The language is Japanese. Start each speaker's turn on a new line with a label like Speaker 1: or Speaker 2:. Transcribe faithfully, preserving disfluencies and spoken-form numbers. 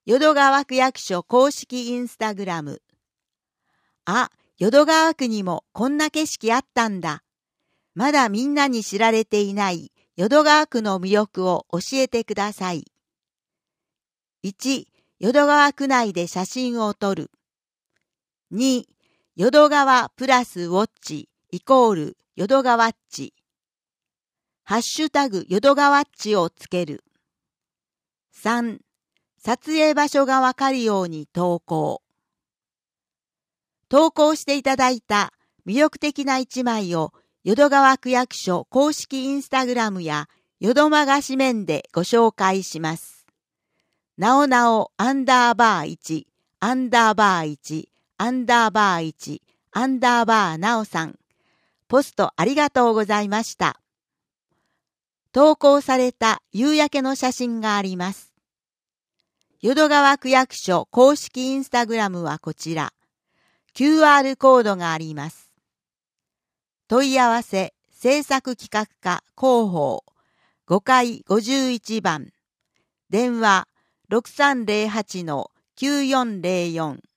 Speaker 1: 淀川区役所公式インスタグラム。あ、淀川区にもこんな景色あったんだ。まだみんなに知られていない淀川区の魅力を教えてください。いち、淀川区内で写真を撮る。に、淀川プラスウォッチイコール淀川っち。ハッシュタグ淀川っちをつける。さん、撮影場所がわかるように投稿。投稿していただいた魅力的な一枚を淀川区役所公式インスタグラムや淀マガ紙面でご紹介します。なおなおアンダーバーいち、アンダーバーいち、アンダーバーいち、アンダーバーなおさん。ポストありがとうございました。投稿された夕焼けの写真があります。淀川区役所公式インスタグラムはこちら。キューアール コードがあります。問い合わせ制作企画課広報ごかいごじゅういちばん。電話 ろくさんぜろはちのきゅうよんぜろよん